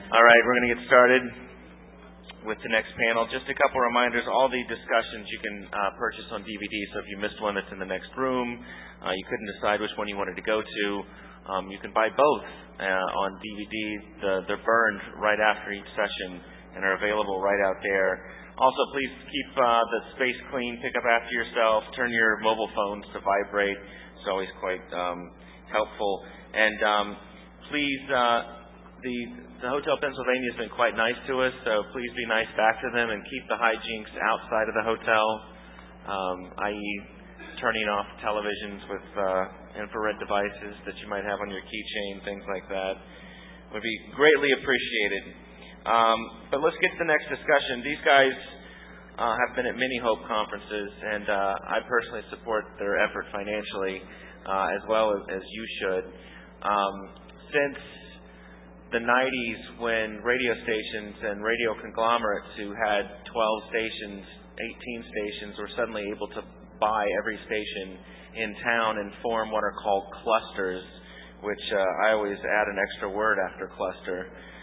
All right, we're going to get started with the next panel. Just a couple reminders. All the discussions you can purchase on DVD, so if you missed one that's in the next room, you couldn't decide which one you wanted to go to, you can buy both on DVD. They're burned right after each session and are available right out there. Also, please keep the space clean, pick up after yourself, turn your mobile phones to vibrate. It's always quite helpful. And please, the Hotel Pennsylvania has been quite nice to us, so please be nice back to them and keep the hijinks outside of the hotel, i.e. turning off televisions with infrared devices that you might have on your keychain, things like that. Would be greatly appreciated. But let's get to the next discussion. These guys have been at many Hope conferences, and I personally support their effort financially, as well as you should. Since the 90s, when radio stations and radio conglomerates who had 12 stations, 18 stations, were suddenly able to buy every station in town and form what are called clusters, which I always add an extra word after cluster.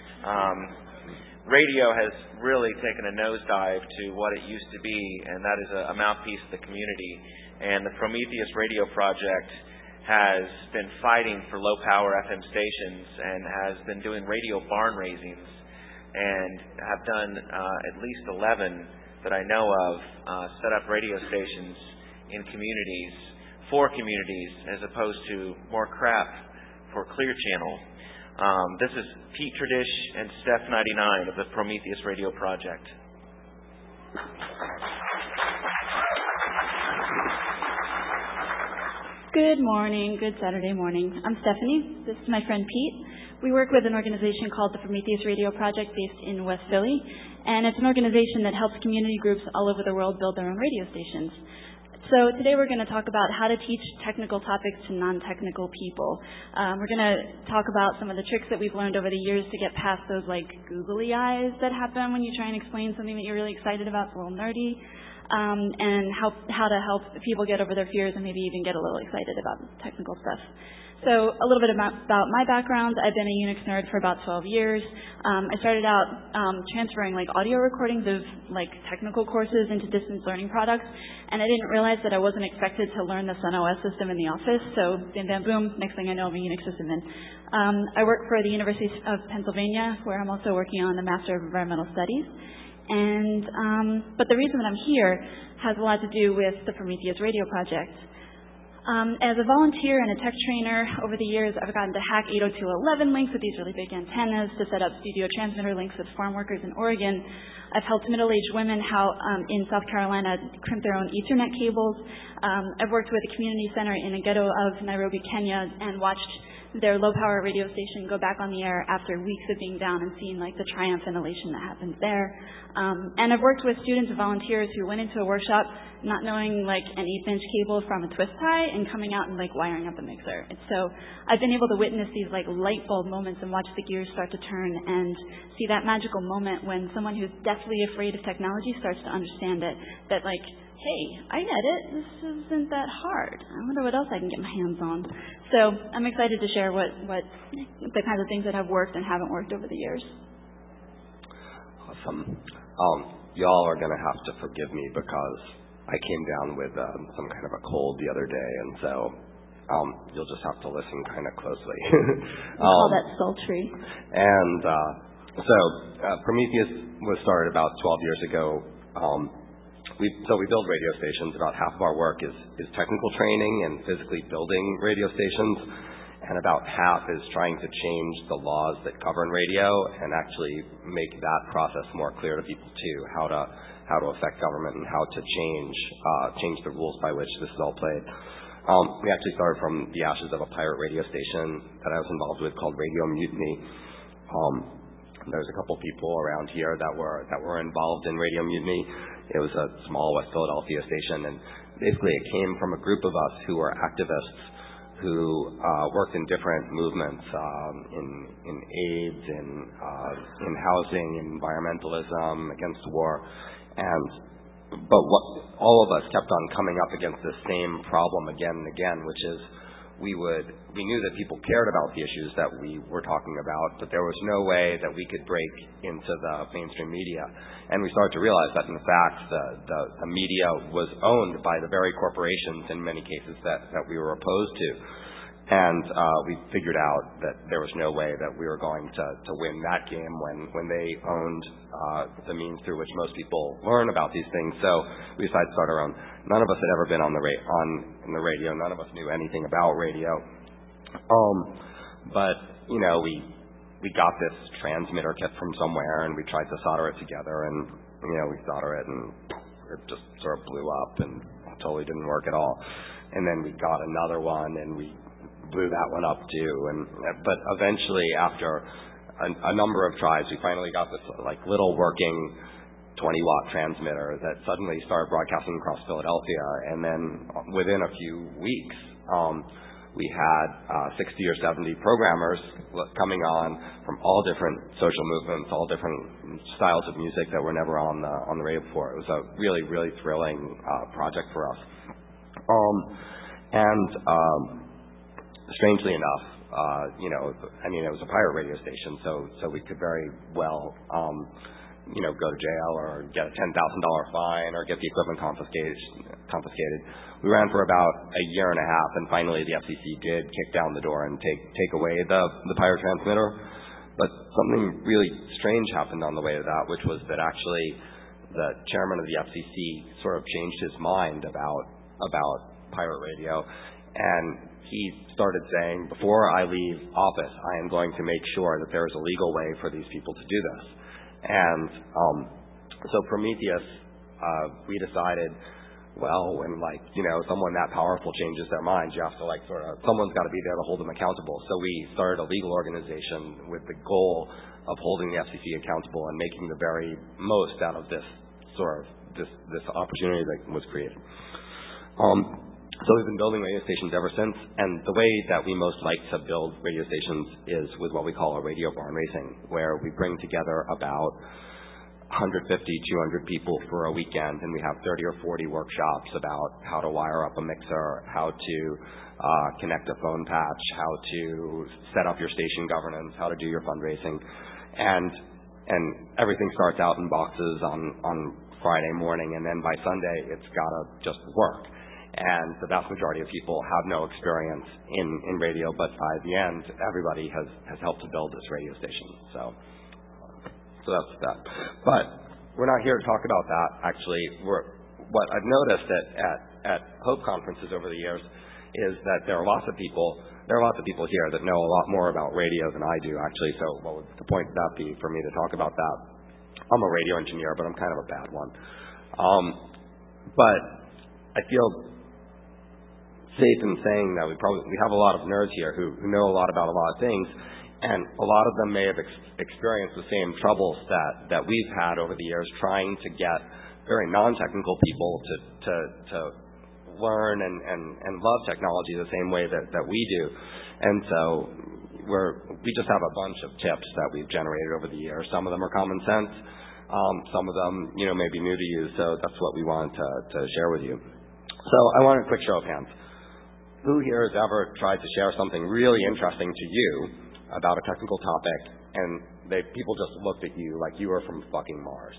Radio has really taken a nosedive to what it used to be, and that is a mouthpiece of the community. And the Prometheus Radio Project has been fighting for low-power FM stations and has been doing radio barn raisings and have done at least 11 that I know of, set up radio stations in communities, for communities, as opposed to more crap for Clear Channel. This is Pete Tradish and Steph 99 of the Prometheus Radio Project. Good morning. Good Saturday morning. I'm Stephanie. This is my friend Pete. We work with an organization called the Prometheus Radio Project based in West Philly, and it's an organization that helps community groups all over the world build their own radio stations. So today we're going to talk about how to teach technical topics to non-technical people. We're going to talk about some of the tricks that we've learned over the years to get past those like googly eyes that happen when you try and explain something that you're really excited about. It's a little nerdy. And how to help people get over their fears and maybe even get a little excited about technical stuff. So a little bit about my background. I've been a Unix nerd for about 12 years. I started out transferring like audio recordings of like technical courses into distance learning products, and I didn't realize that I wasn't expected to learn the Sun OS system in the office. So bam, bam, boom, next thing I know, I'm a Unix sysadmin. I work for the University of Pennsylvania, where I'm also working on the Master of Environmental Studies. But the reason that I'm here has a lot to do with the Prometheus Radio Project. As a volunteer and a tech trainer over the years, I've gotten to hack 802.11 links with these really big antennas to set up studio transmitter links with farm workers in Oregon. I've helped middle-aged women in South Carolina crimp their own Ethernet cables. I've worked with a community center in a ghetto of Nairobi, Kenya, and watched their low-power radio station go back on the air after weeks of being down and seeing like the triumph and elation that happens there. And I've worked with students and volunteers who went into a workshop not knowing like an 8-inch cable from a twist tie and coming out and like wiring up a mixer. And so I've been able to witness these like light bulb moments and watch the gears start to turn and see that magical moment when someone who's deathly afraid of technology starts to understand it, that like, hey, I get it. This isn't that hard. I wonder what else I can get my hands on. So I'm excited to share what the kinds of things that have worked and haven't worked over the years. Awesome. Y'all are going to have to forgive me because I came down with some kind of a cold the other day, and so you'll just have to listen kind of closely. We call that sultry. And so Prometheus was started about 12 years ago. We build radio stations. About half of our work is technical training and physically building radio stations, and about half is trying to change the laws that govern radio and actually make that process more clear to people too, how to affect government and how to change the rules by which this is all played. We actually started from the ashes of a pirate radio station that I was involved with called Radio Mutiny. There's a couple people around here that were involved in Radio Mutiny. It was a small West Philadelphia station, and basically it came from a group of us who were activists who worked in different movements, in AIDS, in housing, in environmentalism, against war, but what all of us kept on coming up against the same problem again and again, which is we knew that people cared about the issues that we were talking about, but there was no way that we could break into the mainstream media. And we started to realize that, in fact, the media was owned by the very corporations in many cases that we were opposed to. And we figured out that there was no way that we were going to win that game when they owned the means through which most people learn about these things. So we decided to start our own. None of us had ever been on the radio. None of us knew anything about radio. But we got this transmitter kit from somewhere, and we tried to solder it together, and we solder it, and it just sort of blew up and totally didn't work at all. And then we got another one, and we blew that one up too. But eventually, after a number of tries, we finally got this little working 20-watt transmitter that suddenly started broadcasting across Philadelphia. And then within a few weeks, we had 60 or 70 programmers coming on from all different social movements, all different styles of music that were never on the radio before. It was a really, really thrilling project for us. Strangely enough, it was a pirate radio station, so we could very well go to jail or get a $10,000 fine or get the equipment confiscated. We ran for about a year and a half, and finally the FCC did kick down the door and take away the pirate transmitter. But something really strange happened on the way to that, which was that actually the chairman of the FCC sort of changed his mind about pirate radio, and he started saying, before I leave office, I am going to make sure that there is a legal way for these people to do this. And so Prometheus, we decided, well, when someone that powerful changes their mind, you have to someone's got to be there to hold them accountable. So we started a legal organization with the goal of holding the FCC accountable and making the very most out of this opportunity that was created. So we've been building radio stations ever since, and the way that we most like to build radio stations is with what we call a radio barn racing, where we bring together about 150, 200 people for a weekend, and we have 30 or 40 workshops about how to wire up a mixer, how to connect a phone patch, how to set up your station governance, how to do your fundraising, and everything starts out in boxes on Friday morning, and then by Sunday it's got to just work. And the vast majority of people have no experience in radio, but by the end, everybody has helped to build this radio station. So that's that. But we're not here to talk about that. Actually, what I've noticed at Hope conferences over the years is that there are lots of people here that know a lot more about radio than I do, actually. So what would the point of that be for me to talk about that? I'm a radio engineer, but I'm kind of a bad one. But I feel safe in saying that we have a lot of nerds here who know a lot about a lot of things, and a lot of them may have experienced the same troubles that we've had over the years trying to get very non-technical people to learn and love technology the same way that we do. And so we just have a bunch of tips that we've generated over the years. Some of them are common sense. Some of them, may be new to you, so that's what we want to share with you. So I want a quick show of hands. Who here has ever tried to share something really interesting to you about a technical topic, and people just looked at you like you were from fucking Mars?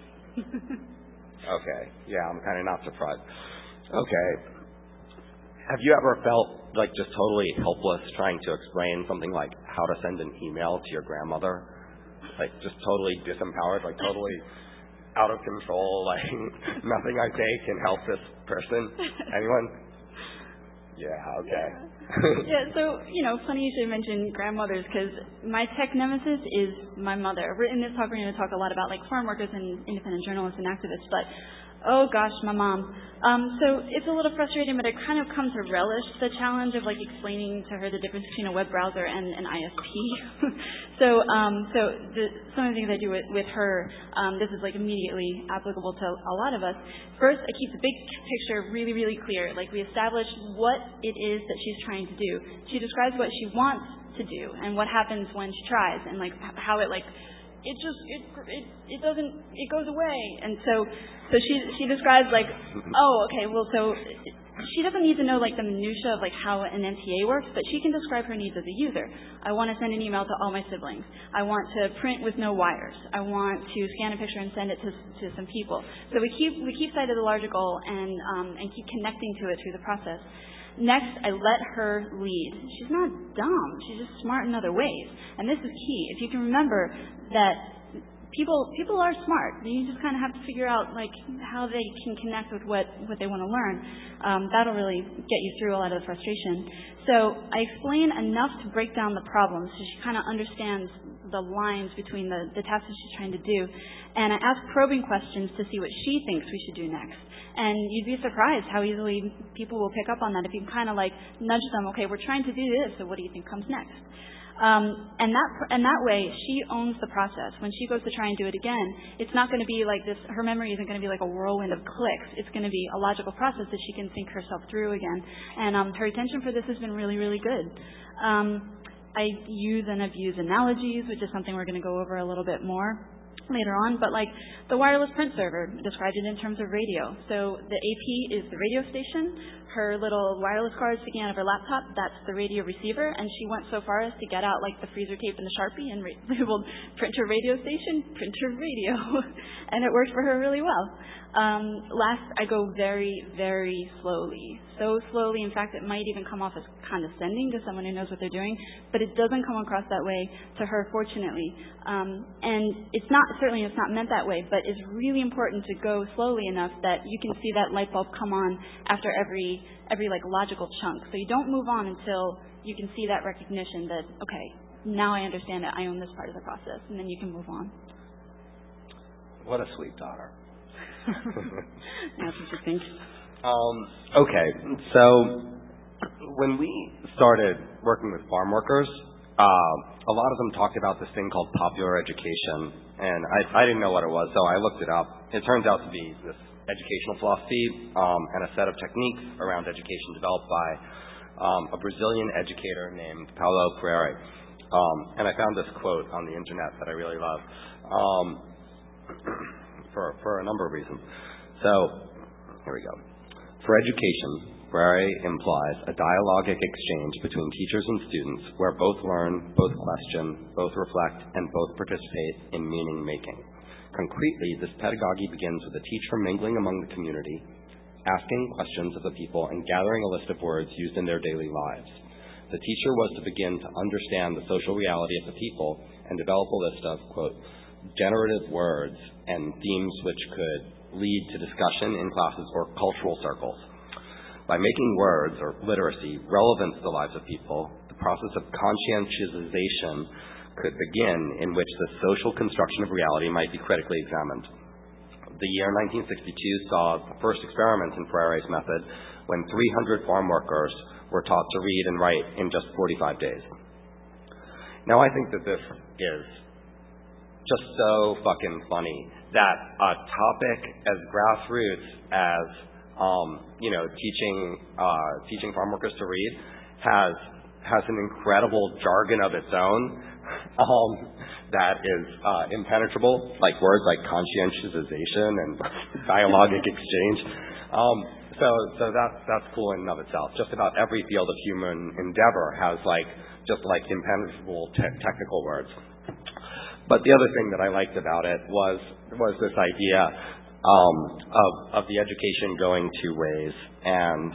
Okay, yeah, I'm kind of not surprised. Okay. Have you ever felt just totally helpless trying to explain something like how to send an email to your grandmother? Just totally disempowered, totally out of control, nothing I say can help this person? Anyone? Yeah, okay. Yeah, so, funny you should mention grandmothers, because my tech nemesis is my mother. In this talk, we're going to talk a lot about, farm workers and independent journalists and activists, but, oh gosh, my mom. So it's a little frustrating, but I kind of come to relish the challenge of, explaining to her the difference between a web browser and an ISP. So some of the things I do with her, this is, immediately applicable to a lot of us. First, I keep the big picture really, really clear. We establish what it is that she's trying to do. She describes what she wants to do and what happens when she tries, and, how it goes away. And so she describes oh, okay, well, so she doesn't need to know like the minutia of like how an NTA works, but she can describe her needs as a user. I want to send an email to all my siblings. I want to print with no wires. I want to scan a picture and send it to some people. So we keep sight of the larger goal and keep connecting to it through the process. Next, I let her lead. She's not dumb. She's just smart in other ways. And this is key. If you can remember that people are smart. You just kind of have to figure out like how they can connect with what they want to learn. That'll really get you through a lot of the frustration. So I explain enough to break down the problem so she kind of understands the lines between the tasks that she's trying to do. And I ask probing questions to see what she thinks we should do next. And you'd be surprised how easily people will pick up on that if you kind of like nudge them, okay, we're trying to do this, so what do you think comes next? And that way, she owns the process. When she goes to try and do it again, it's not going to be like this. Her memory isn't going to be like a whirlwind of clicks. It's going to be a logical process that she can think herself through again. And her retention for this has been really, really good. I use and abuse analogies, which is something we're going to go over a little bit more later on, but like the wireless print server, described it in terms of radio. So the AP is the radio station. Her little wireless card sticking out of her laptop, that's the radio receiver, and she went so far as to get out like the freezer tape and the Sharpie and labeled printer radio station, printer radio, and it worked for her really well. Last, I go very, very slowly. So slowly, in fact, it might even come off as condescending to someone who knows what they're doing, but it doesn't come across that way to her, fortunately. And it's not meant that way, but it's really important to go slowly enough that you can see that light bulb come on after every like logical chunk. So you don't move on until you can see that recognition that, okay, now I understand that I own this part of the process, and then you can move on. What a sweet daughter. That's what you think. Okay, so when we started working with farm workers, a lot of them talked about this thing called popular education, and I didn't know what it was, so I looked it up. It turns out to be this educational philosophy and a set of techniques around education developed by a Brazilian educator named Paulo Freire. And I found this quote on the internet that I really love for a number of reasons. So, here we go. For education, Freire implies a dialogic exchange between teachers and students where both learn, both question, both reflect, and both participate in meaning-making. Concretely, this pedagogy begins with the teacher mingling among the community, asking questions of the people, and gathering a list of words used in their daily lives. The teacher was to begin to understand the social reality of the people and develop a list of, quote, generative words and themes which could lead to discussion in classes or cultural circles. By making words or literacy relevant to the lives of people, the process of conscientization could begin in which the social construction of reality might be critically examined. The year 1962 saw the first experiments in Freire's method when 300 farm workers were taught to read and write in just 45 days. Now, I think that this is just so fucking funny that a topic as grassroots as teaching farm workers to read has an incredible jargon of its own that is impenetrable, like words like conscientization and dialogic exchange. So that's cool in and of itself. Just about every field of human endeavor has just impenetrable technical words. But the other thing that I liked about it was this idea of the education going two ways and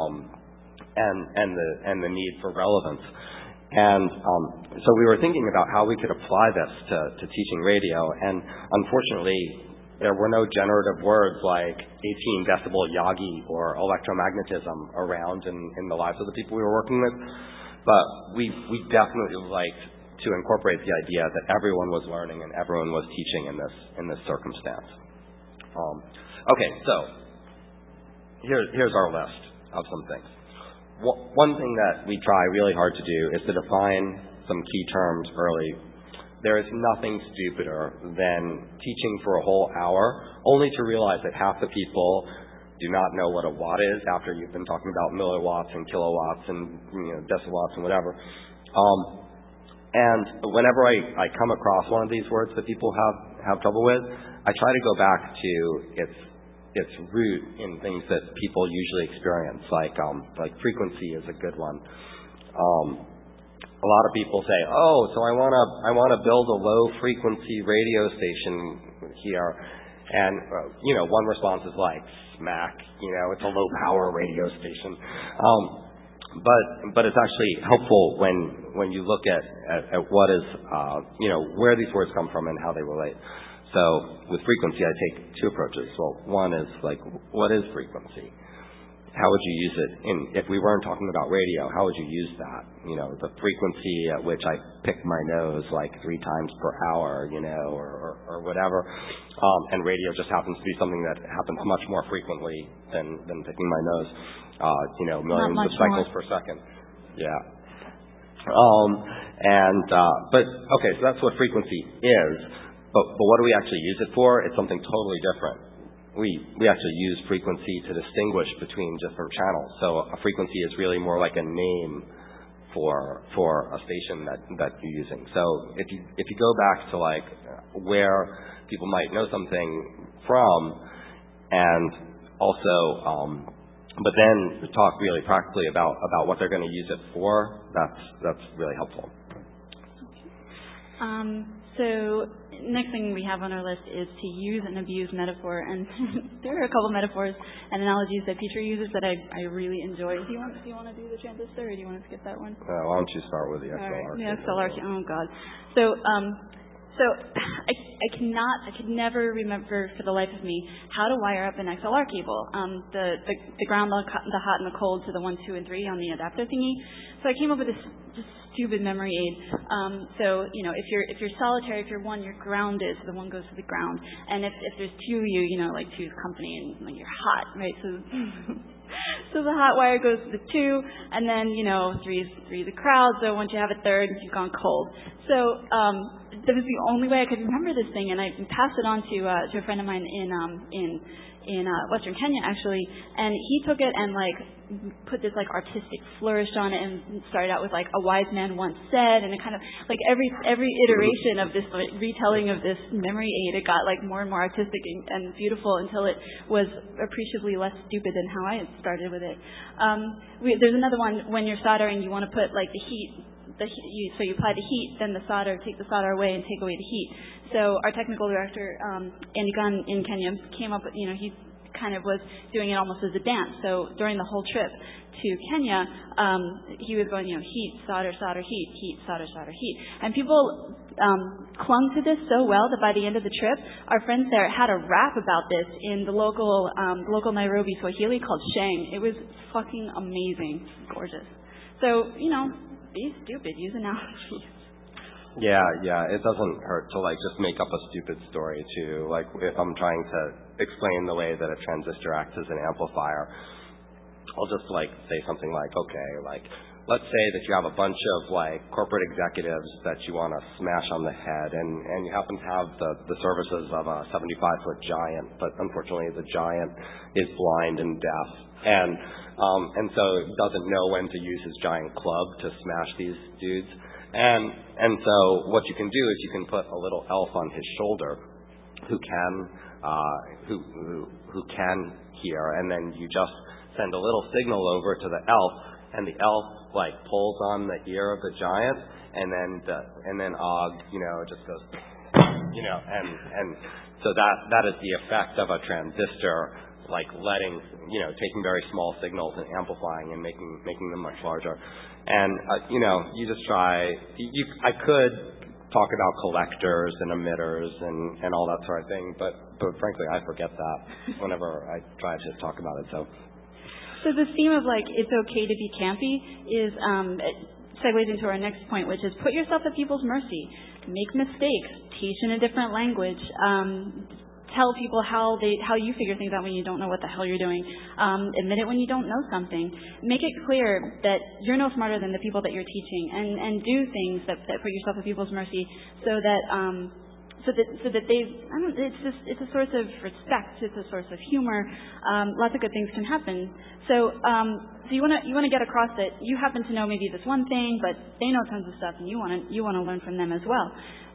the need for relevance. And so we were thinking about how we could apply this to teaching radio, and unfortunately there were no generative words like 18 decibel Yagi or electromagnetism around in the lives of the people we were working with. But we definitely liked to incorporate the idea that everyone was learning and everyone was teaching in this circumstance. Okay, so here's our list of some things. One thing that we try really hard to do is to define some key terms early. There is nothing stupider than teaching for a whole hour only to realize that half the people do not know what a watt is after you've been talking about milliwatts and kilowatts and decibels and whatever. And whenever I come across one of these words that people have trouble with, I try to go back to its root in things that people usually experience, like frequency is a good one. A lot of people say, "Oh, so I want to build a low frequency radio station here," and one response is like, "Smack, it's a low power radio station." But it's actually helpful when you look at what is where these words come from and how they relate. So with frequency, I take two approaches. Well, one is like, what is frequency? How would you use it if we weren't talking about radio, how would you use that? The frequency at which I pick my nose like 3 times per hour, or whatever. And radio just happens to be something that happens much more frequently than picking my nose. Millions of cycles per second. Yeah. But okay, so that's what frequency is. But what do we actually use it for? It's something totally different. We actually use frequency to distinguish between different channels. So a frequency is really more like a name for a station that you're using. So if you go back to like where people might know something from, and also but then talk really practically about what they're going to use it for, that's really helpful. So next thing we have on our list is to use and abuse metaphor, and there are a couple metaphors and analogies that Peter uses that I really enjoy. Do you want to do the transistor, or do you want to skip that one? Why don't you start with the XLR? All right, the XLR. Oh God. So I could never remember for the life of me how to wire up an XLR cable. The ground, the hot and the cold to the 1, 2, and 3 on the adapter thingy. So I came up with this just stupid memory aid. So if you're solitary, if you're 1, you're grounded, so the 1 goes to the ground. And if there's 2 of you, like 2 is company, and when you're hot, right? So the hot wire goes to the 2, and then 3 is the crowd. So once you have a third, you've gone cold. So that was the only way I could remember this thing, and I passed it on to a friend of mine in Western Kenya actually, and he took it and like put this like artistic flourish on it and started out with like a wise man once said, and it kind of like every iteration of this like, retelling of this memory aid, it got like more and more artistic and beautiful until it was appreciably less stupid than how I had started with it. There's another one when you're soldering, you want to put like the heat. So you apply the heat, then take the solder away and take away the heat. So our technical director, Andy Gunn in Kenya, came up with, he kind of was doing it almost as a dance. So during the whole trip to Kenya, he was going, heat, solder, solder, heat, solder, solder, heat. And people clung to this so well that by the end of the trip, our friends there had a rap about this in the local Nairobi Swahili called Sheng. It was fucking amazing. Gorgeous. So, be stupid. Use analogies. Yeah. It doesn't hurt to like just make up a stupid story too. Like if I'm trying to explain the way that a transistor acts as an amplifier, I'll just like say something like, okay, like let's say that you have a bunch of like corporate executives that you want to smash on the head, and you happen to have the services of a 75-foot giant, but unfortunately the giant is blind and deaf, and so doesn't know when to use his giant club to smash these dudes. And so what you can do is you can put a little elf on his shoulder who can hear, and then you just send a little signal over to the elf, and the elf like pulls on the ear of the giant, and then Og, just goes, and so that is the effect of a transistor, like taking very small signals and amplifying and making them much larger. And you just try. I could talk about collectors and emitters and all that sort of thing, but frankly, I forget that whenever I try to talk about it. So the theme of like it's okay to be campy is segues into our next point, which is put yourself at people's mercy, make mistakes, teach in a different language. Tell people how you figure things out when you don't know what the hell you're doing. Admit it when you don't know something. Make it clear that you're no smarter than the people that you're teaching, and do things that put yourself at people's mercy, so that they. It's a source of respect. It's a source of humor. Lots of good things can happen. So you want to get across that you happen to know maybe this one thing, but they know tons of stuff, and you want to learn from them as well.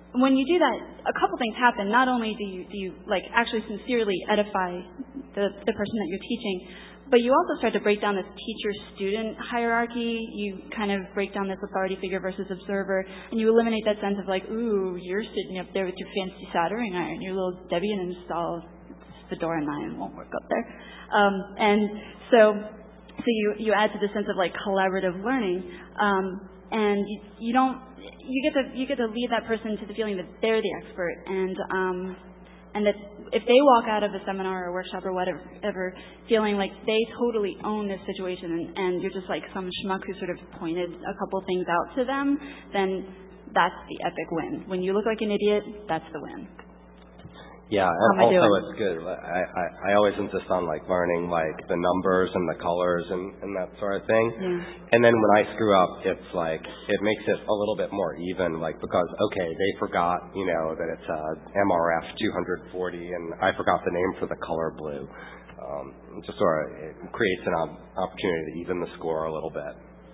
when you do that, a couple things happen. Not only do you like actually sincerely edify the person that you're teaching, but you also start to break down this teacher-student hierarchy. You kind of break down this authority figure versus observer, and you eliminate that sense of like, ooh, you're sitting up there with your fancy soldering iron, your little Debian installed Fedora 9 won't work up there. And so you add to the sense of like collaborative learning, and you get to lead that person to the feeling that they're the expert, and that if they walk out of a seminar or workshop or whatever feeling like they totally own this situation, and you're just like some schmuck who sort of pointed a couple things out to them, then that's the epic win. When you look like an idiot, that's the win. Yeah, and also it's good. I always insist on like learning like the numbers and the colors and that sort of thing. Yeah. And then when I screw up, it's like it makes it a little bit more even, like because okay, they forgot, that it's MRF 240, and I forgot the name for the color blue. Just sort of it creates an opportunity to even the score a little bit.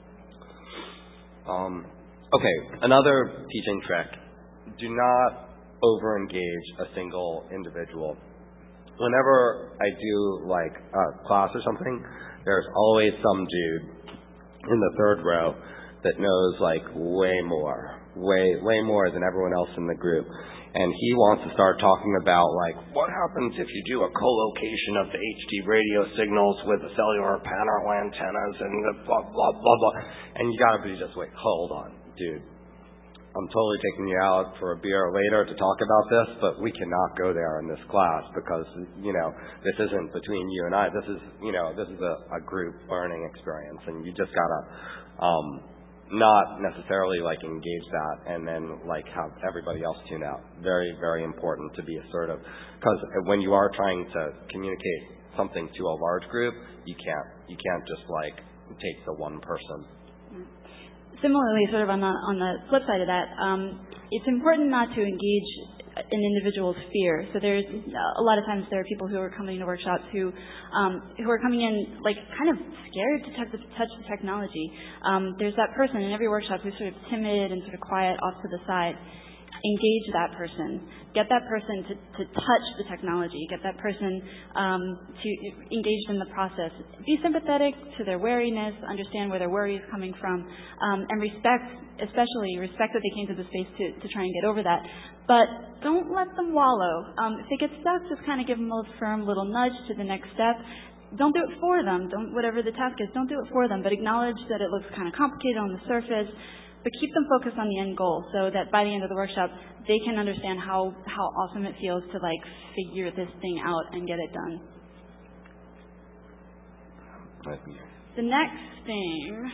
Okay, another teaching trick: do not over-engage a single individual. Whenever I do like a class or something, there's always some dude in the third row that knows like way more than everyone else in the group. And he wants to start talking about like what happens if you do a co-location of the HD radio signals with the cellular panel antennas and the blah, blah, blah, blah. And you gotta be just wait, hold on, dude. I'm totally taking you out for a beer later to talk about this, but we cannot go there in this class because, this isn't between you and I. This is a group learning experience, and you just gotta not necessarily like engage that and then like have everybody else tune out. Very, very important to be assertive, because when you are trying to communicate something to a large group, you can't just like take the one person. Similarly, sort of on the flip side of that, it's important not to engage an individual's fear. So there's a lot of times there are people who are coming to workshops who are coming in like kind of scared to touch the technology. There's that person in every workshop who's sort of timid and sort of quiet off to the side. Engage that person. Get that person to touch the technology. Get that person to engage in the process. Be sympathetic to their wariness. Understand where their worry is coming from, and especially respect that they came to the space to try and get over that. But don't let them wallow. If they get stuck, just kind of give them a firm little nudge to the next step. Don't do it for them. Whatever the task is, don't do it for them. But acknowledge that it looks kind of complicated on the surface. But keep them focused on the end goal so that by the end of the workshop, they can understand how awesome it feels to like figure this thing out and get it done. The next thing,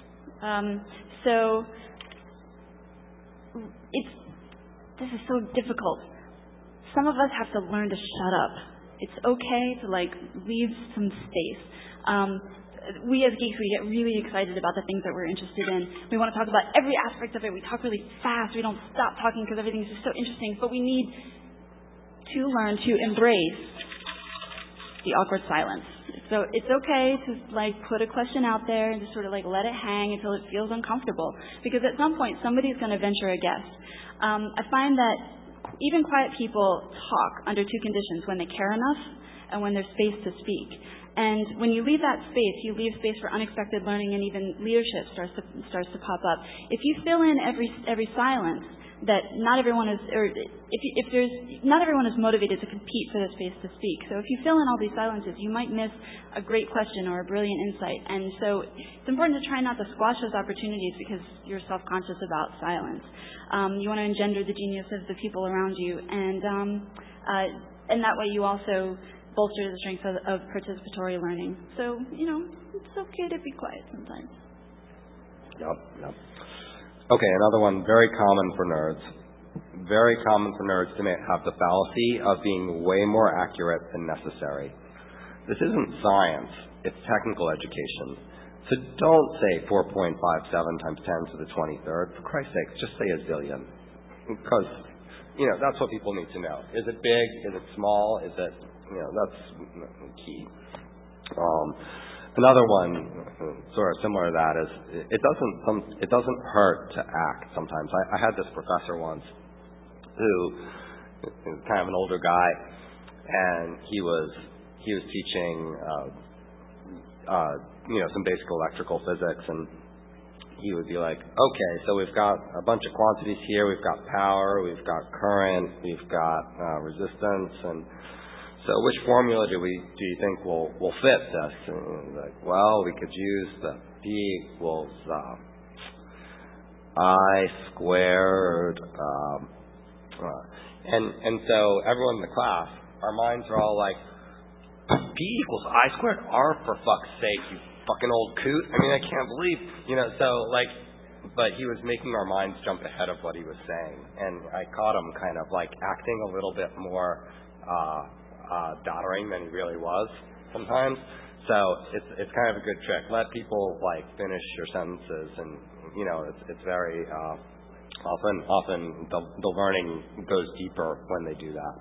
this is so difficult. Some of us have to learn to shut up. It's okay to like leave some space. We as geeks, we get really excited about the things that we're interested in. We want to talk about every aspect of it. We talk really fast. We don't stop talking because everything's just so interesting. But we need to learn to embrace the awkward silence. So it's okay to like put a question out there and just sort of like let it hang until it feels uncomfortable. Because at some point, somebody's going to venture a guess. I find that even quiet people talk under two conditions: when they care enough and when there's space to speak. And when you leave that space, you leave space for unexpected learning, and even leadership starts to pop up. If you fill in every silence that not everyone is, or not everyone is motivated to compete for the space to speak. So if you fill in all these silences, you might miss a great question or a brilliant insight. And so it's important to try not to squash those opportunities because you're self-conscious about silence. You want to engender the genius of the people around you, and that way you also bolster the strength of participatory learning. So, it's okay to be quiet sometimes. Yep. Okay, another one, very common for nerds. Very common for nerds to have the fallacy of being way more accurate than necessary. This isn't science, it's technical education. So don't say 4.57 times 10 to the 23rd. For Christ's sake, just say a zillion. Because, that's what people need to know. Is it big? Is it small? Is it... that's key. Another one, sort of similar to that, is it doesn't hurt to act sometimes. I had this professor once who is kind of an older guy, and he was teaching some basic electrical physics, and he would be like, okay, so we've got a bunch of quantities here. We've got power, we've got current, we've got resistance, and so which formula do you think will fit this? And he was like, well, we could use the P equals I squared, and so everyone in the class, our minds are all like, P equals I squared? R, for fuck's sake, you fucking old coot. I mean, I can't believe, but he was making our minds jump ahead of what he was saying. And I caught him kind of like acting a little bit more doddering than he really was sometimes. So it's kind of a good trick. Let people like finish your sentences, and it's very often the learning goes deeper when they do that.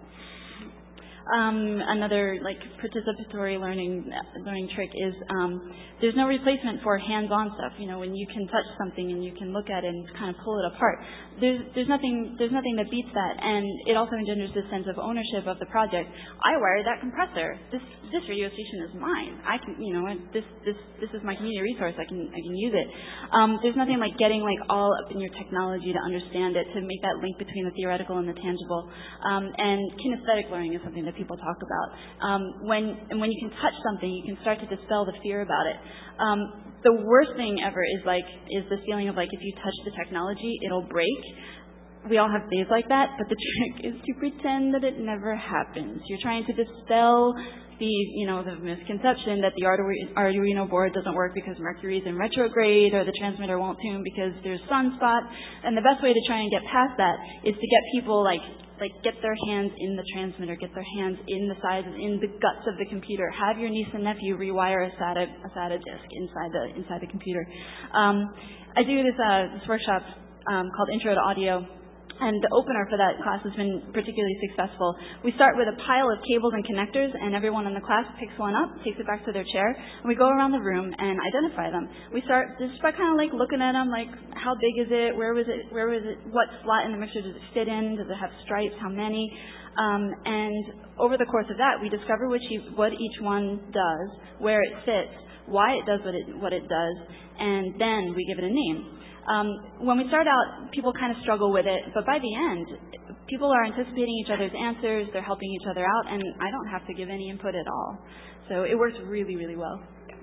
Another participatory learning trick is there's no replacement for hands-on stuff. When you can touch something and you can look at it and kind of pull it apart, there's nothing that beats that, and it also engenders this sense of ownership of the project. I wired that compressor. This radio station is mine. I can, this is my community resource. I can use it. There's nothing like getting all up in your technology to understand it, to make that link between the theoretical and the tangible. And kinesthetic learning is something that people talk about. When you can touch something, you can start to dispel the fear about it. The worst thing ever is the feeling of if you touch the technology, it'll break. We all have days like that, but the trick is to pretend that it never happens. You're trying to dispel the misconception that the Arduino board doesn't work because Mercury's in retrograde, or the transmitter won't tune because there's sunspot. And the best way to try and get past that is to get people get their hands in the transmitter, get their hands in the guts of the computer. Have your niece and nephew rewire a SATA disk inside the computer. I do this workshop called Intro to Audio, and the opener for that class has been particularly successful. We start with a pile of cables and connectors, and everyone in the class picks one up, takes it back to their chair, and we go around the room and identify them. We start just by kind of looking at them, how big is it, where was it, what slot in the mixer does it fit in, does it have stripes, how many, and over the course of that, we discover what each one does, where it fits, why it does what it does, and then we give it a name. When we start out, people kind of struggle with it, but by the end, people are anticipating each other's answers, they're helping each other out, and I don't have to give any input at all. So it works really, really well.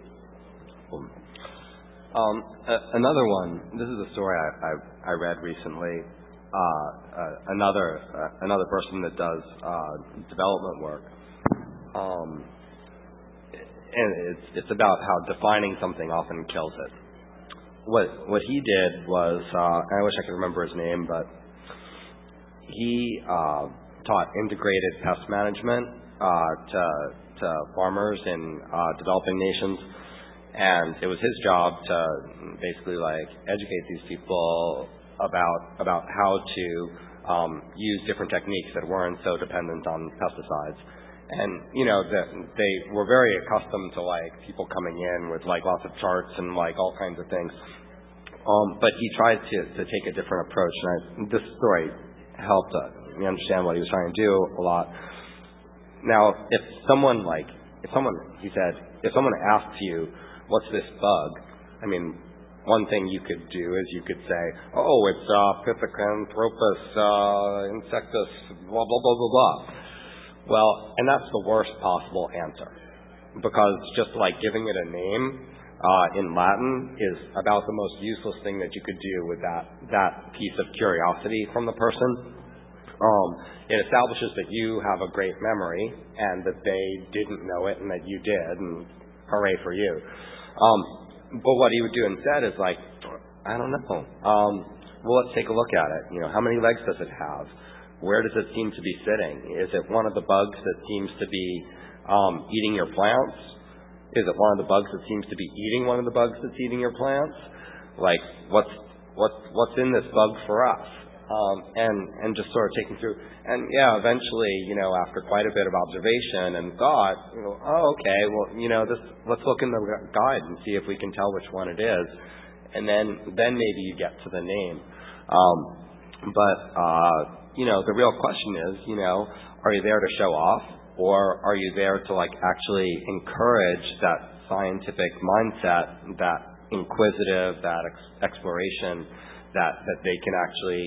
Another one, this is a story I read recently. Another person that does development work. And it's about how defining something often kills it. What he did was, I wish I could remember his name, but he taught integrated pest management to farmers in developing nations, and it was his job to basically educate these people about how to use different techniques that weren't so dependent on pesticides. And they were very accustomed to people coming in with lots of charts and all kinds of things. But he tried to take a different approach, and this story helped me understand what he was trying to do a lot. Now, if someone asks you, "What's this bug?" I mean, one thing you could do is you could say, "Oh, it's Pithecanthropus insectus, blah blah blah blah blah." Well, and that's the worst possible answer, because just giving it a name in Latin is about the most useless thing that you could do with that piece of curiosity from the person. It establishes that you have a great memory and that they didn't know it and that you did, and hooray for you. But what he would do instead is I don't know. Well, let's take a look at it. How many legs does it have? Where does it seem to be sitting? Is it one of the bugs that seems to be eating your plants? Is it one of the bugs that seems to be eating one of the bugs that's eating your plants? What's in this bug for us? And just sort of taking through. And yeah, eventually, after quite a bit of observation and thought, okay, well, let's look in the guide and see if we can tell which one it is. And then maybe you get to the name. But the real question is, are you there to show off, or are you there to actually encourage that scientific mindset, that inquisitive, that exploration, that they can actually,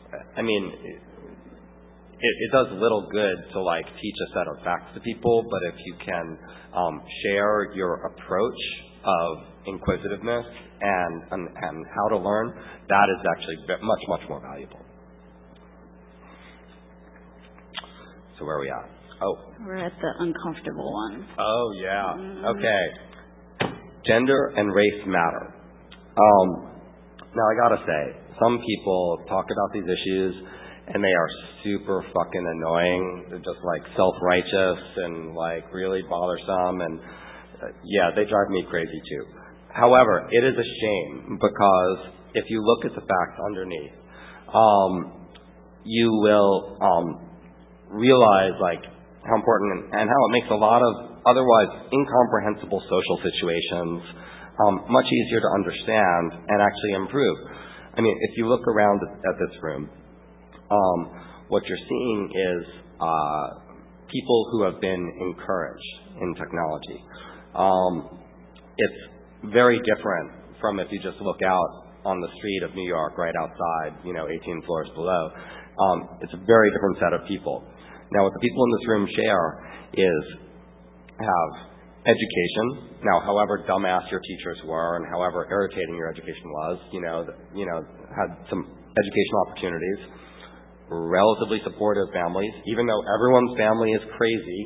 it does little good to teach a set of facts to people, but if you can share your approach of inquisitiveness and how to learn, that is actually much, much more valuable. So where are we at? Oh. We're at the uncomfortable one. Oh, yeah. Okay. Gender and race matter. Now, I gotta say, some people talk about these issues, and they are super fucking annoying. They're just self-righteous and really bothersome, and yeah, they drive me crazy too. However, it is a shame, because if you look at the facts underneath, you will realize how important and how it makes a lot of otherwise incomprehensible social situations much easier to understand and actually improve. If you look around at this room, what you're seeing is people who have been encouraged in technology. It's very different from if you just look out on the street of New York right outside, 18 floors below. It's a very different set of people. Now, what the people in this room share is have education. Now, however dumbass your teachers were and however irritating your education was, had some educational opportunities, relatively supportive families, even though everyone's family is crazy.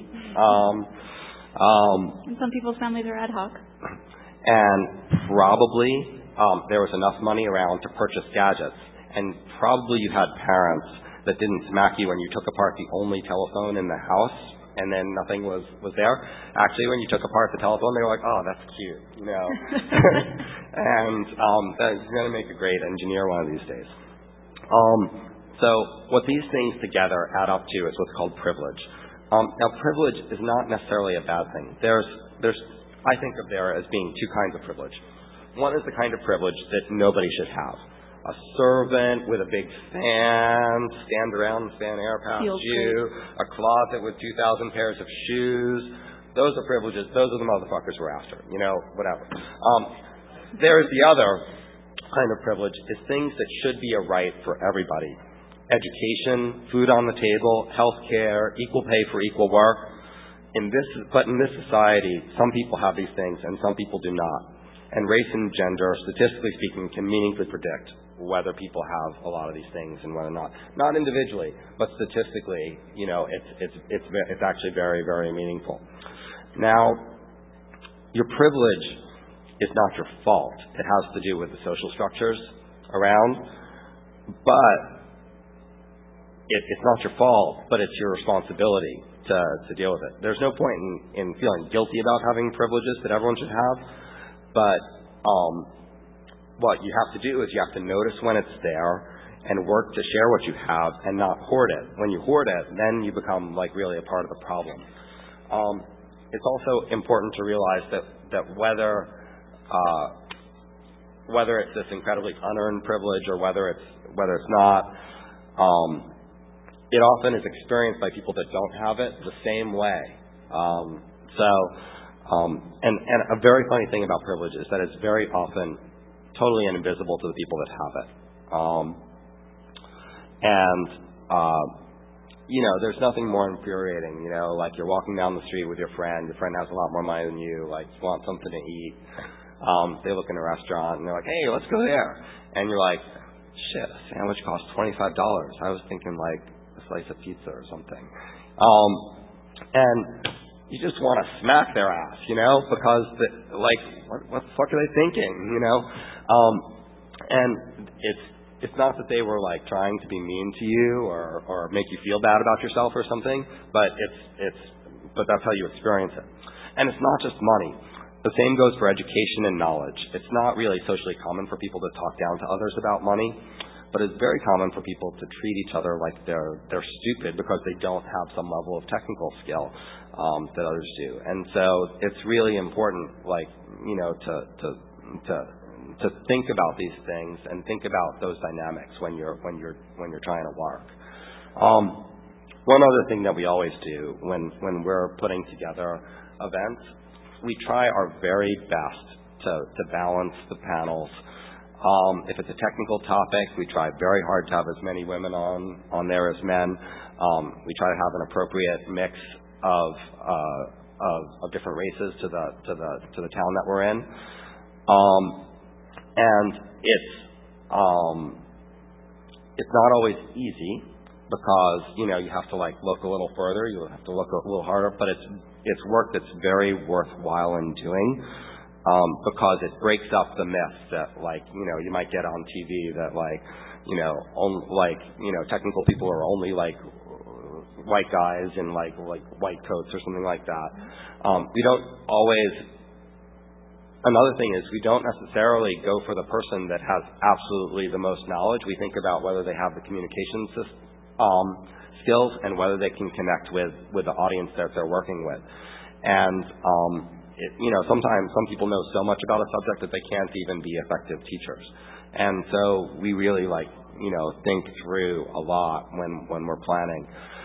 And some people's families are ad hoc. And probably there was enough money around to purchase gadgets. And probably you had parents that didn't smack you when you took apart the only telephone in the house, and then nothing was there. Actually, when you took apart the telephone, they were like, oh, that's cute, And that's going to make a great engineer one of these days. So what these things together add up to is what's called privilege. Now, privilege is not necessarily a bad thing. I think of there as being two kinds of privilege. One is the kind of privilege that nobody should have. A servant with a big fan, stand around and fan air past you, a closet with 2,000 pairs of shoes. Those are privileges. Those are the motherfuckers we're after, whatever. There is the other kind of privilege, is things that should be a right for everybody. Education, food on the table, health care, equal pay for equal work. But in this society, some people have these things and some people do not. And race and gender, statistically speaking, can meaningfully predict whether people have a lot of these things and whether not. Not individually, but statistically, it's actually very, very meaningful. Now, your privilege is not your fault. It has to do with the social structures around, but it's not your fault, but it's your responsibility to deal with it. There's no point in feeling guilty about having privileges that everyone should have, but what you have to do is you have to notice when it's there and work to share what you have and not hoard it. When you hoard it, then you become really a part of the problem. It's also important to realize that whether it's this incredibly unearned privilege or whether it's not, it often is experienced by people that don't have it the same way. And a very funny thing about privilege is that it's very often totally invisible to the people that have it. There's nothing more infuriating, you're walking down the street with your friend has a lot more money than you want something to eat. They look in a restaurant and they're like, hey, let's go there. And you're like, shit, a sandwich costs $25. I was thinking a slice of pizza or something. And you just want to smack their ass, because what the fuck are they thinking, And it's not that they were trying to be mean to you or make you feel bad about yourself or something, but but that's how you experience it. And it's not just money. The same goes for education and knowledge. It's not really socially common for people to talk down to others about money, but it's very common for people to treat each other like they're stupid because they don't have some level of technical skill that others do. And so it's really important, to think about these things and think about those dynamics when you're trying to work. One other thing that we always do when we're putting together events, we try our very best to balance the panels. If it's a technical topic, we try very hard to have as many women on there as men. We try to have an appropriate mix of different races to the town that we're in. And it's not always easy because, you have to look a little further, you have to look a little harder, but it's work that's very worthwhile in doing, because it breaks up the myth that you might get on TV that technical people are only white guys in white coats or something like that. We don't always. Another thing is we don't necessarily go for the person that has absolutely the most knowledge. We think about whether they have the communication skills and whether they can connect with the audience that they're working with. And sometimes some people know so much about a subject that they can't even be effective teachers. And so we really think through a lot when we're planning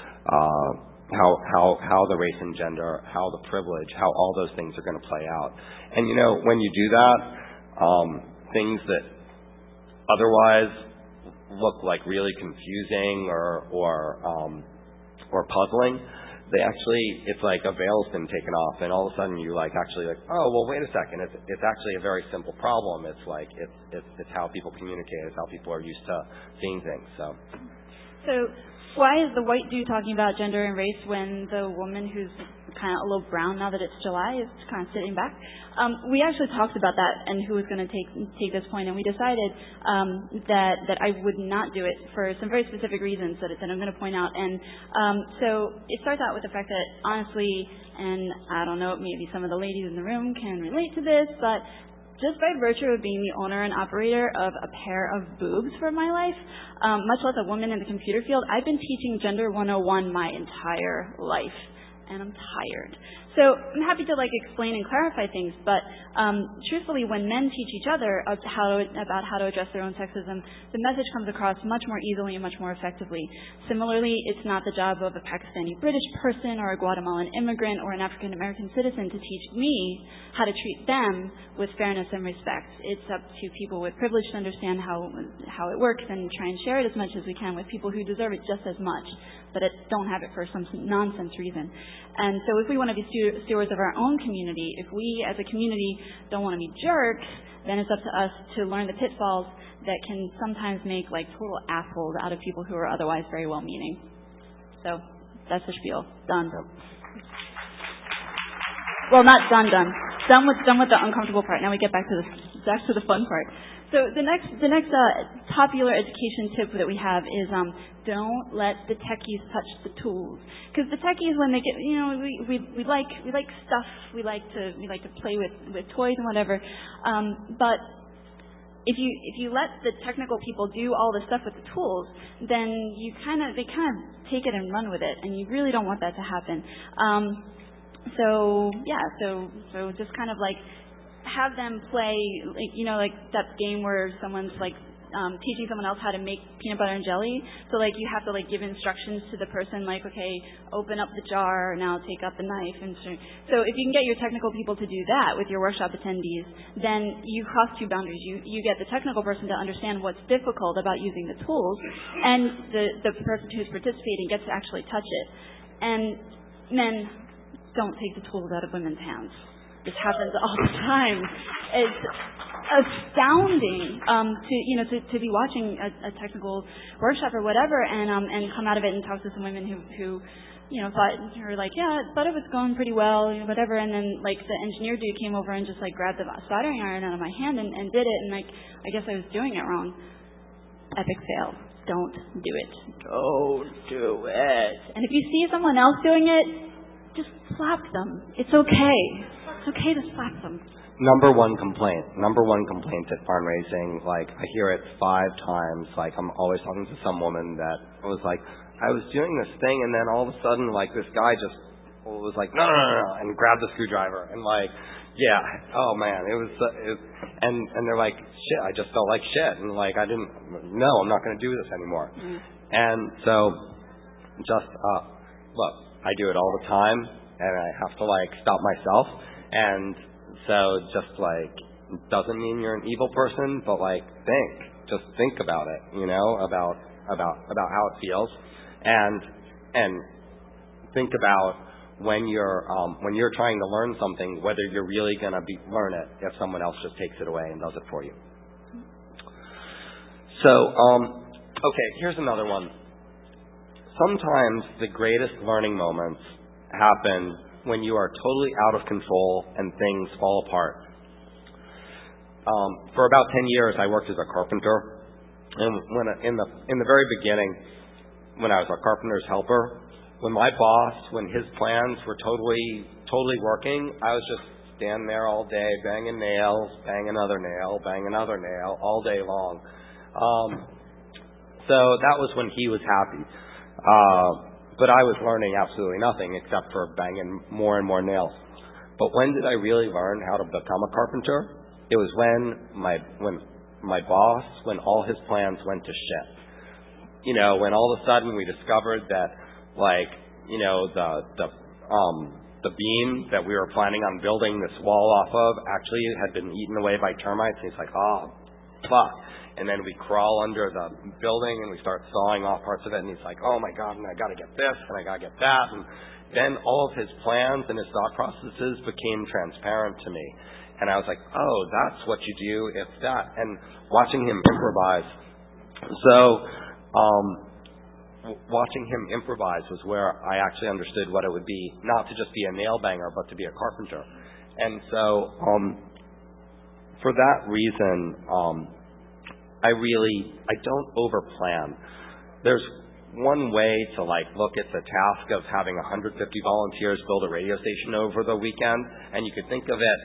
how the race and gender, how the privilege, how all those things are going to play out. And when you do that, things that otherwise look like really confusing or puzzling, it's like a veil's been taken off, and all of a sudden you oh well, wait a second, it's actually a very simple problem. It's how people communicate, it's how people are used to seeing things. So why is the white dude talking about gender and race when the woman who's kind of a little brown now that it's July is kind of sitting back? We actually talked about that and who was going to take this point, and we decided that I would not do it for some very specific reasons that I'm going to point out. And so it starts out with the fact that honestly, and I don't know, maybe some of the ladies in the room can relate to this, but just by virtue of being the owner and operator of a pair of boobs for my life, much less a woman in the computer field, I've been teaching Gender 101 my entire life, and I'm tired. So I'm happy to explain and clarify things, but truthfully, when men teach each other about how to address their own sexism, the message comes across much more easily and much more effectively. Similarly, it's not the job of a Pakistani British person or a Guatemalan immigrant or an African American citizen to teach me how to treat them with fairness and respect. It's up to people with privilege to understand how it works and try and share it as much as we can with people who deserve it just as much, but don't have it for some nonsense reason. And so if we want to be stewards of our own community, if we as a community don't want to be jerks, then it's up to us to learn the pitfalls that can sometimes make total assholes out of people who are otherwise very well-meaning. So that's the spiel. Done. Well, not done. Done with the uncomfortable part. Now we get back to the fun part. So the next popular education tip that we have is don't let the techies touch the tools, because the techies, when they get we like stuff, we like to play with toys and whatever, but if you let the technical people do all the stuff with the tools, then they kind of take it and run with it, and you really don't want that to happen. So just kind of have them play, that game where someone's teaching someone else how to make peanut butter and jelly. So you have to give instructions to the person, okay, open up the jar, now take out the knife. So if you can get your technical people to do that with your workshop attendees, then you cross two boundaries. You get the technical person to understand what's difficult about using the tools, and the person who's participating gets to actually touch it. And men, don't take the tools out of women's hands. This happens all the time. It's astounding to be watching a technical workshop or whatever, and come out of it and talk to some women who thought it was going pretty well, whatever, and then the engineer dude came over and just grabbed the soldering iron out of my hand and did it, and I guess I was doing it wrong. Epic fail. Don't do it. Don't do it. And if you see someone else doing it, just slap them. It's okay. It's okay to slap them. Number one complaint at fundraising, I hear it 5 times. I'm always talking to some woman that was I was doing this thing, and then all of a sudden, this guy just was no, and grabbed the screwdriver, and yeah, oh man, and they're shit, I just felt like shit, and I'm not going to do this anymore. And so just, look, I do it all the time, and I have to, like, stop myself, and so just, like, doesn't mean you're an evil person, but, like, just think about it, you know, about how it feels, and think about when you're trying to learn something, whether you're really going to learn it if someone else just takes it away and does it for you. So, okay, here's another one. Sometimes the greatest learning moments happen when you are totally out of control and things fall apart. For about 10 years, I worked as a carpenter, and in the very beginning, when I was a carpenter's helper, when my boss, when his plans were totally working, I was just standing there all day, banging nails, bang another nail, all day long. So that was when he was happy. But I was learning absolutely nothing except for banging more and more nails. But when did I really learn how to become a carpenter? It was when my boss, when all his plans went to shit. You know, when all of a sudden we discovered that, like, you know, the beam that we were planning on building this wall off of actually had been eaten away by termites. And he's like, oh, fuck. And then we crawl under the building and we start sawing off parts of it. And he's like, oh my God, and I got to get this and I got to get that. And then all of his plans and his thought processes became transparent to me. And I was like, oh, that's what you do if that. And watching him improvise. So, watching him improvise was where I actually understood what it would be, not to just be a nail banger, but to be a carpenter. And so, for that reason, I don't overplan. There's one way to, like, look at the task of having 150 volunteers build a radio station over the weekend, and you could think of it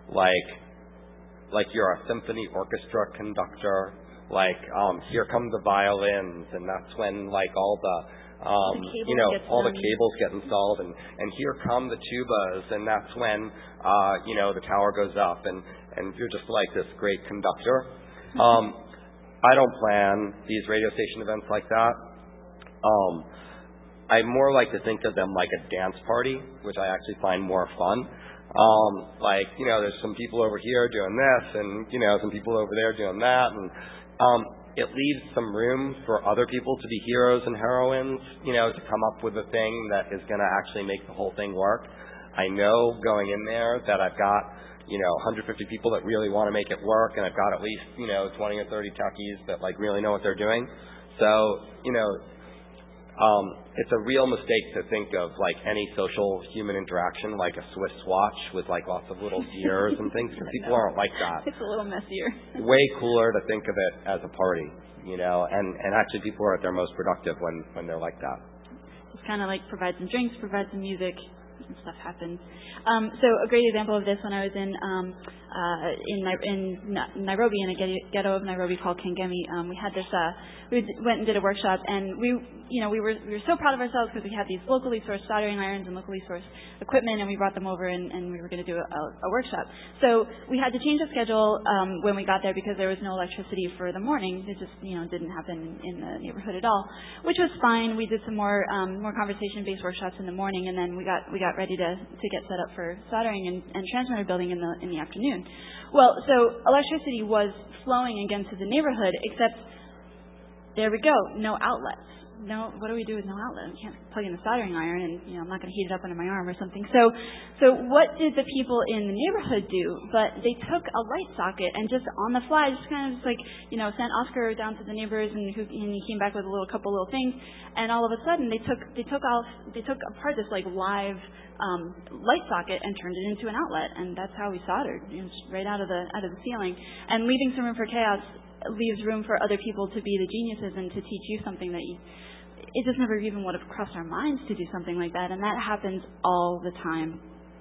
like you're a symphony orchestra conductor. Like, here come the violins, and that's when, like, all the the cables get installed, and here come the tubas, and that's when, the tower goes up, and you're just like this great conductor. I don't plan these radio station events like that. I more like to think of them like a dance party, which I actually find more fun. There's some people over here doing this, and, some people over there doing that, and it leaves some room for other people to be heroes and heroines, to come up with a thing that is going to actually make the whole thing work. I know going in there that I've got, 150 people that really want to make it work, and I've got at least, 20 or 30 techies that, like, really know what they're doing. So, it's a real mistake to think of, like, any social human interaction like a Swiss watch with, like, lots of little gears and things, because people aren't like that. It's a little messier. Way cooler to think of it as a party, and actually people are at their most productive when they're like that. Just kind of like provide some drinks, provide some music, and stuff happens. So a great example of this, when I was in Nairobi, in a ghetto of Nairobi called Kangemi, we had this. We went and did a workshop, and we were so proud of ourselves because we had these locally sourced soldering irons and locally sourced equipment, and we brought them over, and we were going to do a workshop. So we had to change the schedule when we got there because there was no electricity for the morning. It just didn't happen in the neighborhood at all, which was fine. We did some more conversation-based workshops in the morning, and then we got ready to get set up for soldering and transmitter building in the afternoon. Well, so electricity was flowing again to the neighborhood, except there we go, no outlets. No, what do we do with no outlet? We can't plug in the soldering iron, and I'm not going to heat it up under my arm or something. So what did the people in the neighborhood do? But they took a light socket and just on the fly, just kind of sent Oscar down to the neighbors, and he came back with a couple little things, and all of a sudden they took apart this like live light socket and turned it into an outlet, and that's how we soldered, just right out of the ceiling, and leaving some room for chaos leaves room for other people to be the geniuses and to teach you something that it just never even would have crossed our minds to do something like that, and that happens all the time.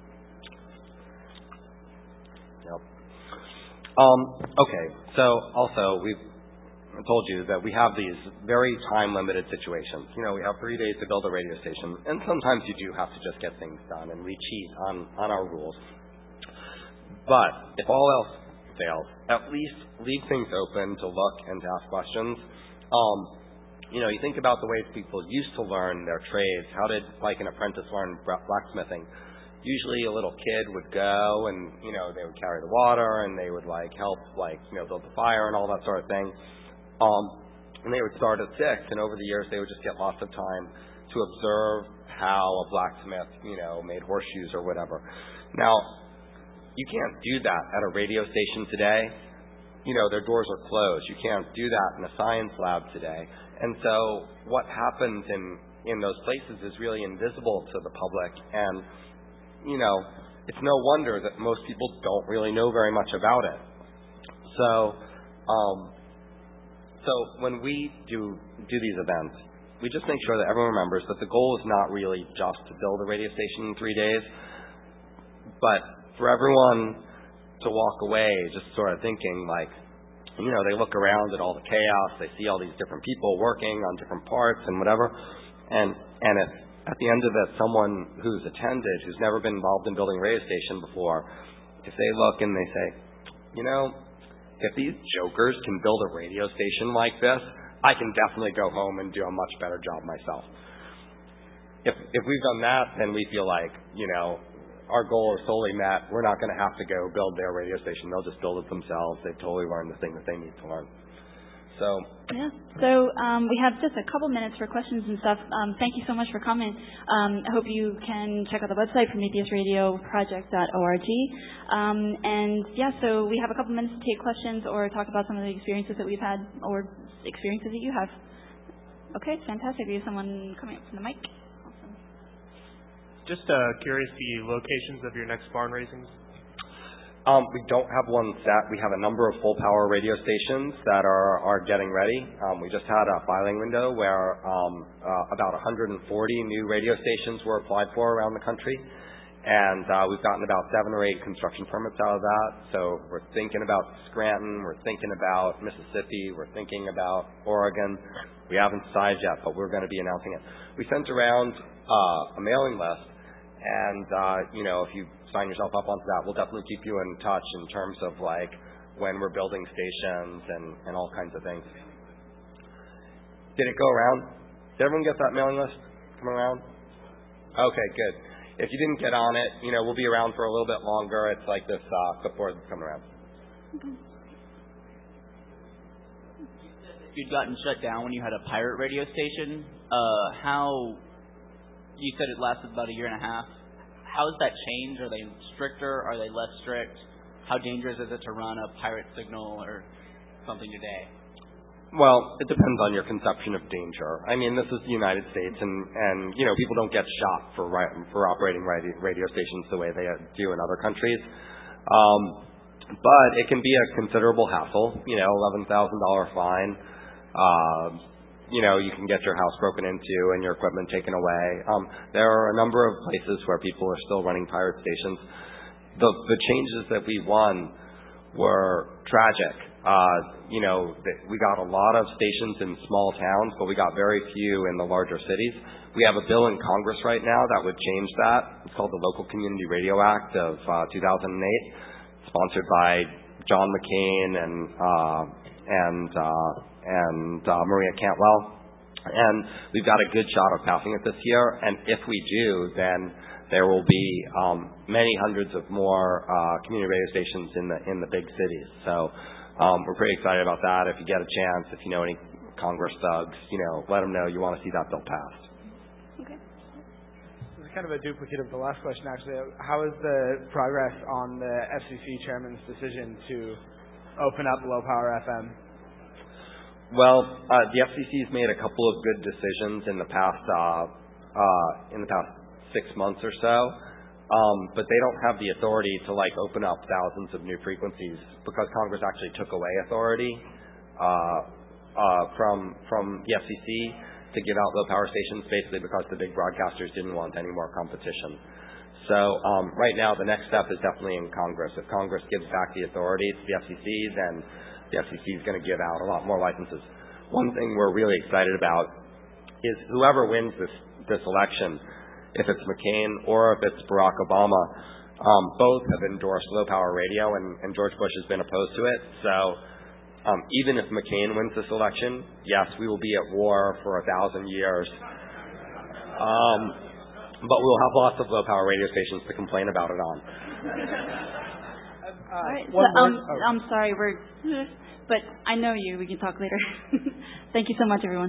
Yep. Okay, so also we've told you that we have these very time-limited situations. We have 3 days to build a radio station, and sometimes you do have to just get things done, and we cheat on our rules. But if all else fails, at least leave things open to look and to ask questions. You think about the ways people used to learn their trades. How did, like, an apprentice learn blacksmithing? Usually a little kid would go and, they would carry the water and they would, help, build the fire and all that sort of thing. And they would start at 6, and over the years they would just get lots of time to observe how a blacksmith, made horseshoes or whatever. Now, you can't do that at a radio station today. Their doors are closed. You can't do that in a science lab today. And so what happens in those places is really invisible to the public. And, it's no wonder that most people don't really know very much about it. So when we do these events, we just make sure that everyone remembers that the goal is not really just to build a radio station in 3 days, but for everyone to walk away just sort of thinking they look around at all the chaos, they see all these different people working on different parts and whatever, and if at the end of it, someone who's attended, who's never been involved in building a radio station before, if they look and they say, if these jokers can build a radio station like this, I can definitely go home and do a much better job myself. If we've done that, then we feel like, our goal is totally met. We're not going to have to go build their radio station. They'll just build it themselves. They've totally learned the thing that they need to learn. So we have just a couple minutes for questions and stuff. Thank you so much for coming. I hope you can check out the website, PrometheusRadioProject.org. So we have a couple minutes to take questions or talk about some of the experiences that we've had or experiences that you have. Okay, fantastic. We have someone coming up from the mic. Awesome. Just curious, the locations of your next barn raisings? We don't have one set. We have a number of full power radio stations that are getting ready. We just had a filing window where about 140 new radio stations were applied for around the country, and we've gotten about 7 or 8 construction permits out of that. So we're thinking about Scranton, we're thinking about Mississippi, we're thinking about Oregon. We haven't decided yet, but we're going to be announcing it. We sent around a mailing list, and if you sign yourself up onto that, we'll definitely keep you in touch in terms of when we're building stations and all kinds of things. Did it go around? Did everyone get that mailing list come around? Okay, good. If you didn't get on it, we'll be around for a little bit longer. It's like this clipboard that's coming around. You'd gotten shut down when you had a pirate radio station. You said it lasted about a year and a half. How has that changed? Are they stricter? Are they less strict? How dangerous is it to run a pirate signal or something today? Well, it depends on your conception of danger. I mean, this is the United States, and people don't get shot for operating radio stations the way they do in other countries. But it can be a considerable hassle. $11,000 fine. You can get your house broken into and your equipment taken away. There are a number of places where people are still running pirate stations. The changes that we won were tragic. We got a lot of stations in small towns, but we got very few in the larger cities. We have a bill in Congress right now that would change that. It's called the Local Community Radio Act of 2008, sponsored by John McCain and Maria Cantwell. And we've got a good shot of passing it this year. And if we do, then there will be many hundreds of more community radio stations in the big cities. So we're pretty excited about that. If you get a chance, if you know any Congress thugs, let them know you want to see that bill passed. Okay. This is kind of a duplicate of the last question, actually. How is the progress on the FCC chairman's decision to open up low power FM? Well, the FCC has made a couple of good decisions in the past 6 months or so, but they don't have the authority to open up thousands of new frequencies because Congress actually took away authority from the FCC to give out low power stations, basically because the big broadcasters didn't want any more competition. So right now, the next step is definitely in Congress. If Congress gives back the authority to the FCC, then the FCC is going to give out a lot more licenses. One thing we're really excited about is whoever wins this election, if it's McCain or if it's Barack Obama, both have endorsed low-power radio, and George Bush has been opposed to it. So Even if McCain wins this election, yes, we will be at war for 1,000 years. But we'll have lots of low-power radio stations to complain about it on. All right. So, I'm sorry, but I know you. We can talk later. Thank you so much, everyone.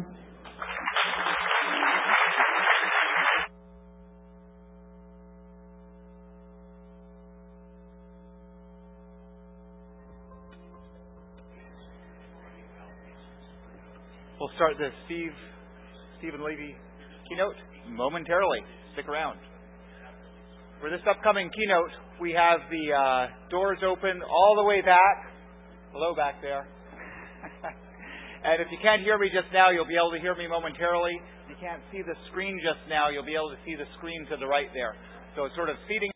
We'll start the Stephen Levy keynote momentarily. Stick around. For this upcoming keynote, we have the doors open all the way back. Hello back there. And if you can't hear me just now, you'll be able to hear me momentarily. If you can't see the screen just now, you'll be able to see the screen to the right there. So it's sort of seating